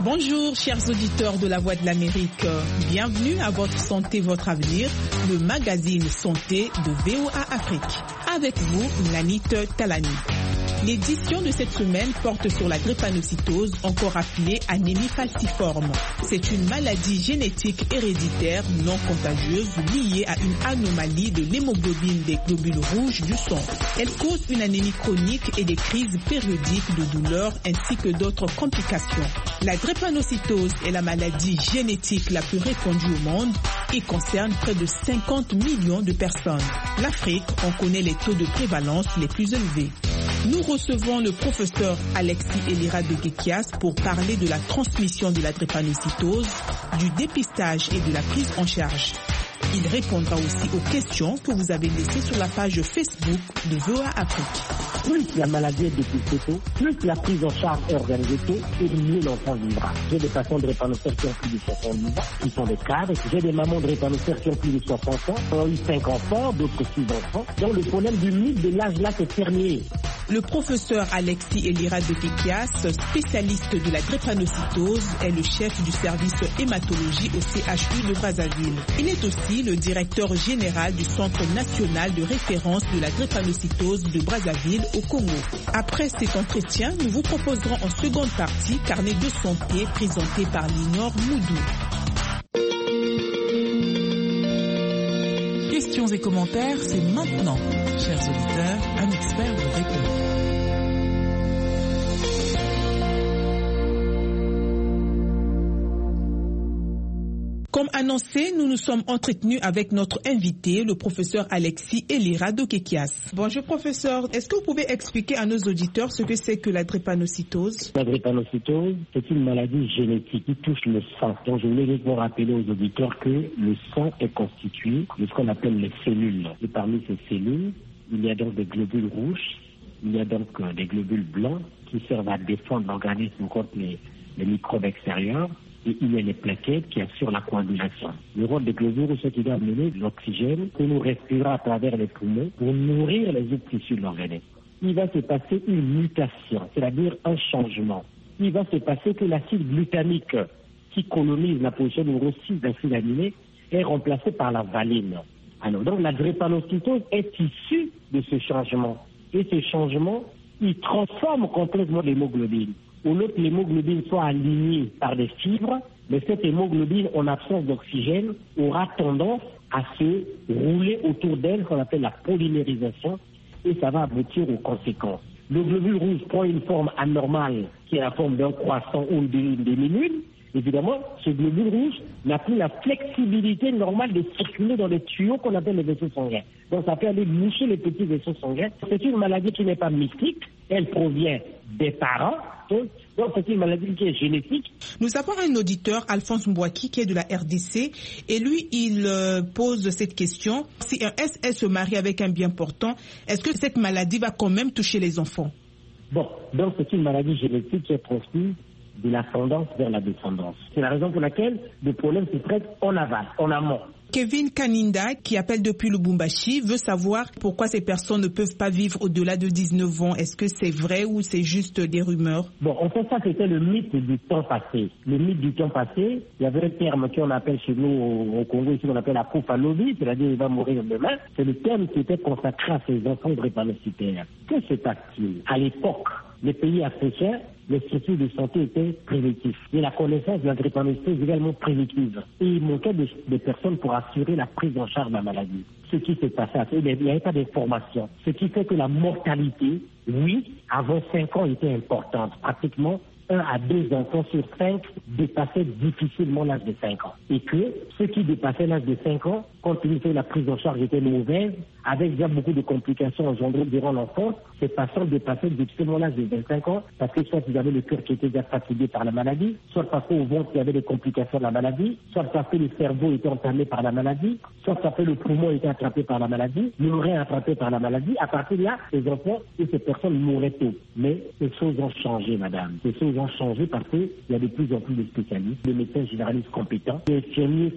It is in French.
Bonjour chers auditeurs de la Voix de l'Amérique, bienvenue à votre santé, votre avenir, le magazine santé de VOA Afrique. Avec vous, Nanit Talani. L'édition de cette semaine porte sur la drépanocytose, encore appelée anémie falciforme. C'est une maladie génétique héréditaire non contagieuse liée à une anomalie de l'hémoglobine des globules rouges du sang. Elle cause une anémie chronique et des crises périodiques de douleur ainsi que d'autres complications. La drépanocytose est la maladie génétique la plus répandue au monde et concerne près de 50 millions de personnes. L'Afrique en connaît les taux de prévalence les plus élevés. Nous recevons le professeur Alexis Elira de Gekias pour parler de la transmission de la drépanocytose, du dépistage et de la prise en charge. Il répondra aussi aux questions que vous avez laissées sur la page Facebook de VOA Afrique. Plus la maladie est dépistée tôt, plus la prise en charge est organisée tôt, et mieux l'enfant vivra. J'ai des patients de drépanocytaires qui ont plus de 70 ans, qui sont des cadres. J'ai des mamans de drépanocytaires qui ont plus de 60 ans, qui ont eu 5 enfants, d'autres 6 enfants. Donc le problème du mythe de l'âge là, c'est terminé. Le professeur Alexis Elira de Gekias, spécialiste de la drépanocytose, est le chef du service hématologie au CHU de Brazzaville. Il est aussi le directeur général du Centre national de référence de la drépanocytose de Brazzaville au Congo. Après cet entretien, nous vous proposerons en seconde partie Carnet de santé présenté par Linor Moudou. Questions et commentaires, c'est maintenant. Chers auditeurs, un expert vous répond. Comme annoncé, nous nous sommes entretenus avec notre invité, le professeur Alexis Elira de Gekias. Bonjour professeur, est-ce que vous pouvez expliquer à nos auditeurs ce que c'est que la drépanocytose? La drépanocytose, c'est une maladie génétique qui touche le sang. Donc je voulais juste rappeler aux auditeurs que le sang est constitué de ce qu'on appelle les cellules. Et parmi ces cellules, il y a donc des globules rouges, il y a donc des globules blancs qui servent à défendre l'organisme contre les microbes extérieurs. Et il y a les plaquettes qui assurent la coagulation. Le rôle des globules rouges, c'est qu'il doit amener de l'oxygène que nous respirons à travers les poumons pour nourrir les autres tissus de l'organisme. Il va se passer une mutation, c'est-à-dire un changement. Il va se passer que l'acide glutamique qui colonise la position numéro 6 d'acide aminé est remplacé par la valine. Alors, donc la drépanocytose est issue de ce changement. Et ce changement, il transforme complètement l'hémoglobine. Au lieu que l'hémoglobine soit alignée par des fibres, mais cette hémoglobine, en absence d'oxygène, aura tendance à se rouler autour d'elle, qu'on appelle la polymérisation, et ça va aboutir aux conséquences. Le globule rouge prend une forme anormale, qui est la forme d'un croissant ou d'une demi-lune. Évidemment, ce globule rouge n'a plus la flexibilité normale de circuler dans les tuyaux qu'on appelle les vaisseaux sanguins. Donc ça peut aller boucher les petits vaisseaux sanguins. C'est une maladie qui n'est pas mystique, elle provient des parents. Donc c'est une maladie qui est génétique. Nous avons un auditeur, Alphonse Mbouaki, qui est de la RDC, et lui, il pose cette question. Si un SS se marie avec un bien portant, est-ce que cette maladie va quand même toucher les enfants? Bon, donc c'est une maladie génétique qui est transmise de l'ascendance vers la descendance. C'est la raison pour laquelle le problème se traite en aval, en amont. Kevin Kaninda, qui appelle depuis Lubumbashi, veut savoir pourquoi ces personnes ne peuvent pas vivre au-delà de 19 ans. Est-ce que c'est vrai ou c'est juste des rumeurs? Bon, en fait, ça, c'était le mythe du temps passé. Le mythe du temps passé, il y avait un terme qu'on appelle chez nous au Congo, ici, qu'on appelle la koufalobi, c'est-à-dire il va mourir demain. C'est le terme qui était consacré à ces enfants drépanocytaires. Que se passe-t-il? À l'époque, les pays africains, les structures de santé étaient préventifs. Et la connaissance de la drépanocytose est également préventive. Et il manquait de personnes pour assurer la prise en charge de la maladie. Ce qui s'est passé, il n'y avait pas d'information. Ce qui fait que la mortalité, oui, avant 5 ans, était importante. Pratiquement 1 à 2 enfants sur 5 dépassaient difficilement l'âge de 5 ans. Et que ceux qui dépassaient l'âge de 5 ans, compte tenu que la prise en charge était mauvaise, avec déjà beaucoup de complications engendrées durant l'enfance, ces patients dépassaient difficilement l'âge de 25 ans parce que soit ils avaient le cœur qui était déjà fatigué par la maladie, soit parce qu'au ventre il y avait des complications de la maladie, soit parce que le cerveau était entamé par la maladie, soit parce que le poumon était attrapé par la maladie, l'oreille attrapé par la maladie. À partir de là, ces enfants et ces personnes mouraient tôt. Mais ces choses ont changé, madame. Ces choses ont changé parce qu'il y a de plus en plus de spécialistes, de médecins généralistes compétents, des infirmiers